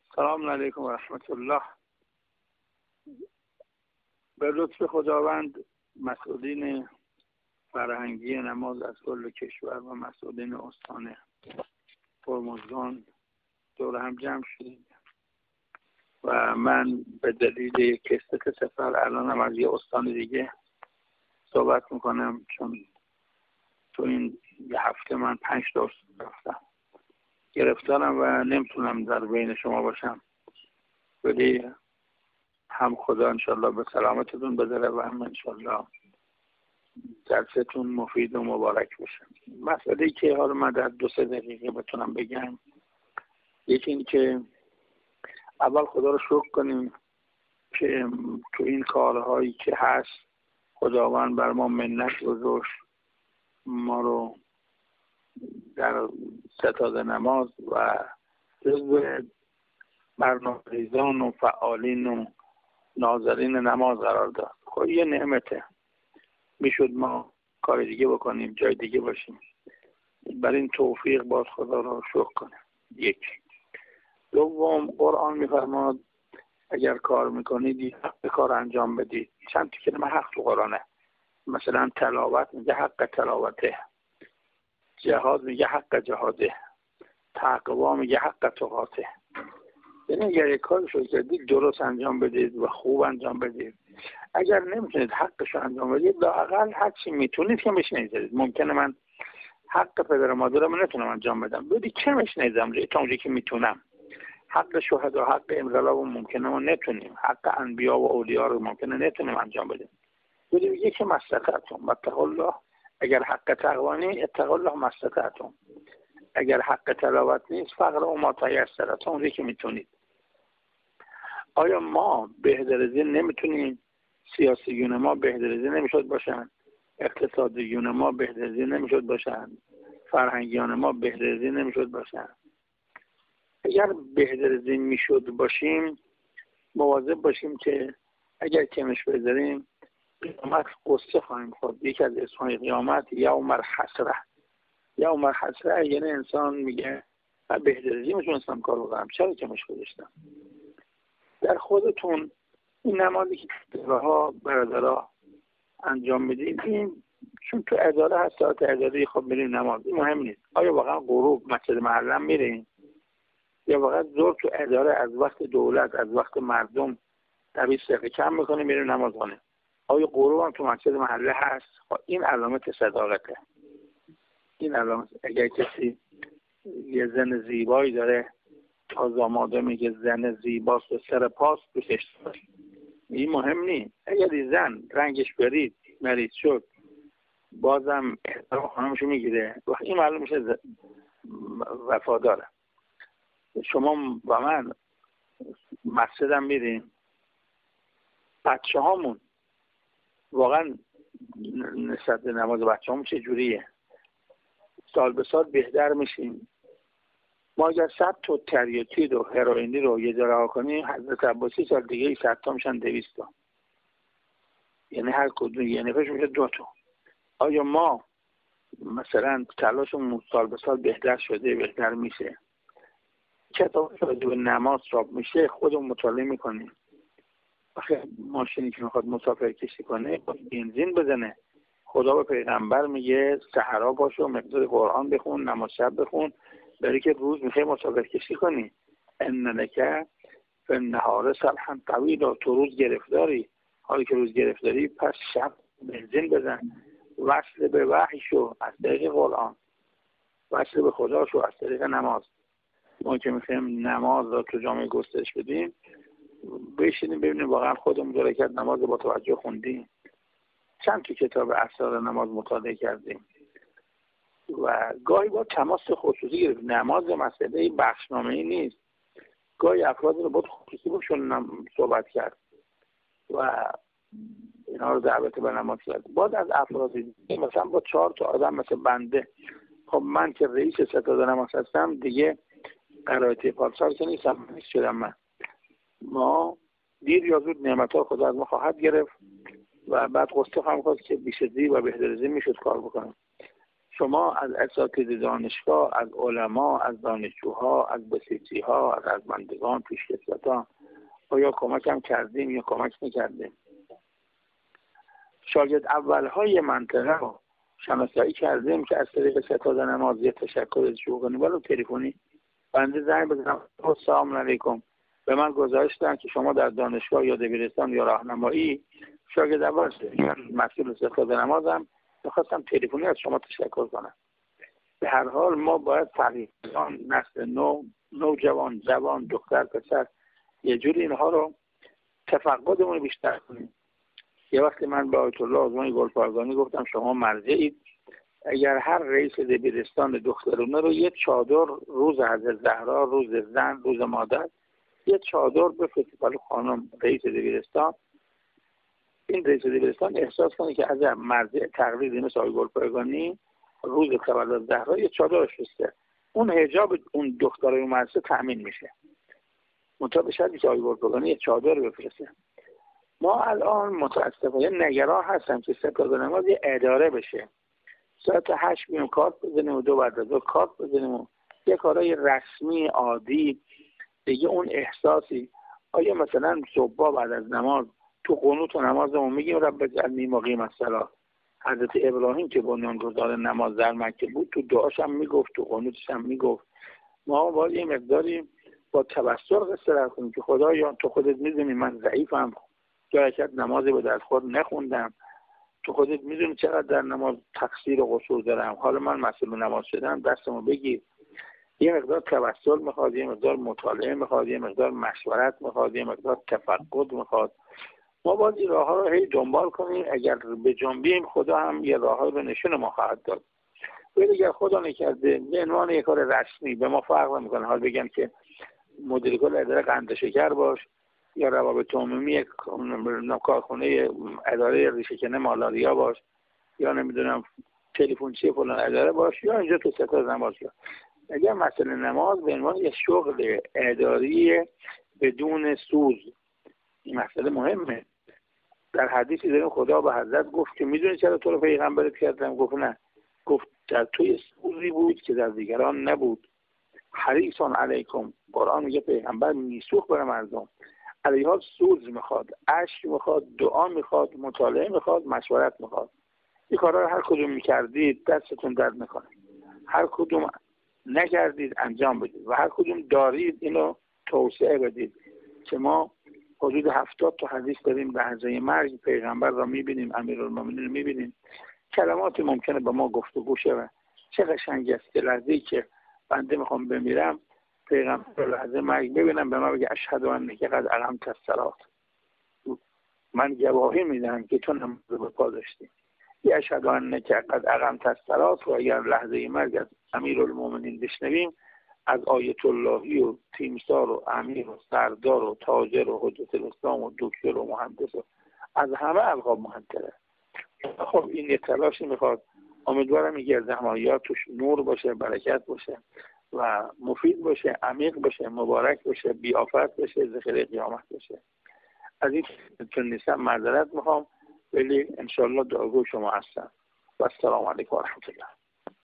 سلام علیکم و رحمت الله. به لطف خداوند مسئولین فرهنگی نماز از کل کشور و مسئولین استان هرمزگان دور هم جمع شدیم و من به دلیل کثرت سفر الانم از یه استان دیگه صحبت میکنم، چون تو این یه هفته من 5 تا رفتم، گرفتارم و نمیتونم در بین شما باشم، ولی هم خدا انشالله به سلامتتون بداره و هم انشالله درستون مفید و مبارک باشه. مسئله که حالا من در 2-3 دقیقه بتونم بگم، یکی این که اول خدا رو شکر کنیم که تو این کارهایی که هست خداوند بر ما منت گذاشت، ما رو در ستاد نماز و جزو برنامه‌ریزان و فعالین و ناظرین نماز قرار داد. خب یه نعمته، میشد ما کار دیگه بکنیم، جای دیگه باشیم. برای این توفیق باز خدا رو شکر کنیم. یک. دوم، قرآن میفرماد اگر کار میکنید حق کار انجام بدید. چند تا کلمه حق تو قرآنه. مثلا تلاوت میگه حق تلاوته، جهاد میگه حق جهاده، تقوا میگه حق تقاته. یعنی اگر یک کار شو کردید درست انجام بدید و خوب انجام بدید. اگر نمیتونید حقش رو انجام بدید، لااقل هر چی میتونید که بشنید. ممکنه من حق پدر و مادرم نتونم انجام بدم، بدی کمش نیزم تا اونجایی که میتونم. حق شهدا، حق انقلاب ممکنه ما نتونیم، حق انبیا و اولیا رو ممکنه نتونیم انجام بدیم. بدی میگه که مستطعتم واتقوا الله. اگر حق تقوا نیست اتقوا الله مستطعتم. اگر حق تلاوت نیست فقرا ما تیسر، تا اونجایی که میتونید. آیا ما بهدرزی نمیتونیم؟ سیاسیون ما بهدرزی نمیشد باشن، اقتصادیون ما بهدرزی نمیشد باشن، فرهنگیان ما بهدرزی نمیشد باشن. اگر بهدرزی میشد باشیم مواظب باشیم که اگر کمش بذاریم قیامت قصه خواهیم خورد. یکی از اسمهای قیامت یوم الحسره. یوم الحسره یعنی انسان میگه من بهدرزی میتونستم کار بکنم، چرا کمش گذاشتم؟ در خودتون این نمازی که ها برادرها انجام میدید، این چون تو اداره هست، ساعت اداره خب میریم نماز، این مهم نیست. آیا واقعا غروب مسجد محرم میریم یا واقعا ظهر تو اداره از وقت دولت، از وقت مردم 20 دقیقه کم میکنه میریم نماز خونه؟ آیا غروب هم تو مسجد محله هست؟ خب این علامت صداقته. این علامت. اگر کسی یه زن زیبایی داره، تازه آماده میگه زن زیباست و سر پاست دوستش داره، این مهم نیست. اگر زن رنگش برید مریض شد بازم احترام خانمشو میگیره، وقت این معلوم میشه وفاداره. شما و من مسجدم میریم، بچه هامون واقعا نسبت به نماز بچه هامون چجوریه؟ سال به سال بهتر میشیم. ما اگر 100 تا تریاکید و هروئینی رو یه جا رها کنیم، حضرت عباسی سال دیگه 100 تا میشن 200 تا. یعنی هر کدوم یه نفرش میشه 2 تا. آیا ما مثلا تلاشمون سال به سال بهتر شده، بهتر میشه؟ کتاب شده به نماز چاپ میشه، خودمون مطالعه میکنیم. آخه ماشینی که میخواد مسافر کشی کنه بنزین بزنه. خدا به پیغمبر میگه سحرا باش و مقدار قرآن بخون، نماز شب بخون، برای که روز میخوای مسافر کشی کنی. ان لک فی النهار صبحا طویلا. تو روز گرفتاری، حالی که روز گرفتاری پس شب بنزین بزن. وصل به وحی شو از طریق قرآن، وصل به خدا شو از طریق نماز. ما که میخوایم نماز رو تو جامعه گسترش بدیم، بشینیم ببینیم واقعا خودمون دو رکعت نماز با توجه خوندیم، چند تا کتاب اسرار نماز مطالعه کردیم و گاهی با تماس خصوصی گرفت. نماز مسئله بخشنامه‌ای نیست. گاهی افراد رو با خصوصی باشون صحبت کرد و اینا رو دعوت به نماز کرد. بعد از افرادی مثلا با 4 تا آدم مثل بنده، خب من که رئیس ستاد نماز هستم دیگه قرائتی پارسال که نیستم، نیست شدم من. ما دیر یا زود نعمت‌ها خدا از ما خواهد گرفت و بعد قصه هم خواست که بیشتری و بهترزی میشد کار بکنم. شما از اساتید دانشگاه، از علما، از دانشجوها، از بسیجیها، از ارجمندگان، پیشکسوتان آیا کمک هم کردیم یا کمک نکردیم؟ شاگرد اولهای منطقه رو شناسایی کردیم که از طریق ستاد نماز یه تشکر شروع کنیم ولی تلفنی بنده زنگ بزنم سلام علیکم به من گزارشتن که شما در دانشگاه یا دبیرستان یا راهنمایی شاگرد اول مسئول ستاد نمازم میخواستم تلفنی از شما تشکر کنم. به هر حال ما باید فقیهان، نسل نوجوان، جوان، دختر، پسر یه جوری اینها رو تفقدمون بیشتر کنیم. یه وقتی من به آیت الله آزمای گلپایگانی گفتم شما مرجعید، اگر هر رئیس دبیرستان دخترونه رو یه چادر روز حضرت زهرا، روز زن، روز مادر یه چادر بفرستید برای خانم رئیس دبیرستان، این رئیس دبیرستان احساس کنه که از مرجع تقلیدی مثل آقای گلپایگانی روز تولد زهرا یه چادر بفرسته، اون حجاب اون دخترای مدرسه تامین میشه. منتها به شرطی که آقای گلپایگانی یه چادر بفرسته. ما الان متاسفانه نگران هستم که ستاد نماز یه اداره بشه، ساعت 8 بیام کارت بزنیم و 2 بعد از ظهر کارت بزنیم و یه کارهای رسمی عادی دیگه. اون احساسی آیا مثلا صبح بعد از نماز تو قنوت و نمازمون میگیم رب اجعلنی مقیم الصلاة، حضرت ابراهیم که بنیانگذار نماز در مکه بود تو دعاش هم میگفت، تو قنوتش هم میگفت. ما باید یه مقداری با تبصر قصه کنیم که خدایا تو خودت میدونی من ضعیفم، دو رکعت نمازی به دست خود نخوندم، تو خودت میدونی چقدر در نماز تقصیر و قصور دارم، حالا من مسئول نماز شدم، دستمو بگیر. یه مقدار توسل میخواد، یه مقدار مطالعه میخواد، یه مقدار مشورت میخواد، یه مقدار تفقد میخواد. ما باید این راه ها رو هی دنبال کنیم. اگر به جنبیم خدا هم یه راه ها رو نشون ما خواهد داد. ولی اگر خدا نکرده به عنوان یک کار رسمی به ما فرق نمیکنه، حال بگم که مدیر کل اداره قند شکر باش یا روابط عمومی کارخونه اداره ریشه‌کنه مالاریا باش یا نمیدونم تلفنچی فلان اداره باش یا اینجا تو ستاد نماز باش. اگر مسئله نماز به عنوان یک شغل اداری بدون سوز، این مسئله مهمه. در حدیثی داریم خدا به حضرت گفت که میدونی چرا تو رو پیغمبرت کردم؟ گفت نه. گفت در توی سوزی بود که در دیگران نبود. حریصون علیکم، قرآن میگه پیغمبر میسوخ برای مردم. علیها سوز میخواد، اشک میخواد، دعا میخواد، مطالعه میخواد، مشورت میخواد. این کارا رو هر کدوم میکردید دستتون درد نکنه، هر کدوم نکردید انجام بدید و هر کدوم دارید اینو توسعه بدید. که ما حدود 70 تا حدیث داریم لحظه مرگ پیغمبر را میبینیم، امیرالمومنین رو میبینیم، کلماتی ممکنه با ما گفتگو شه. چه قشنگ است که لحظه‌ای که بنده میخوام بمیرم پیغمبر لحظه مرگ ببینم به من بگه اشهد انک قد اقمت الصلاة، من گواهی میدم که تو نماز به پا داشتی. یه اشهد انک قد اقمت الصلاة و اگر لحظه مرگ از امیرالمومنین بشنویم از آیت اللهی و تیمسار و امیر و سردار و تاجر و حجت الاسلام و دکتر و مهندس و از همه القاب مهمتره. خب این یه تلاشی میخواد. امیدوارم این گردهماییات توش نور باشه، برکت باشه و مفید باشه، عمیق باشه، مبارک باشه، بی‌آفت باشه، ذخیره قیامت باشه. از این چون نیستم معذرت میخوام، ولی انشالله دعاگو شما هستم و السلام علیکم و رحمت الله.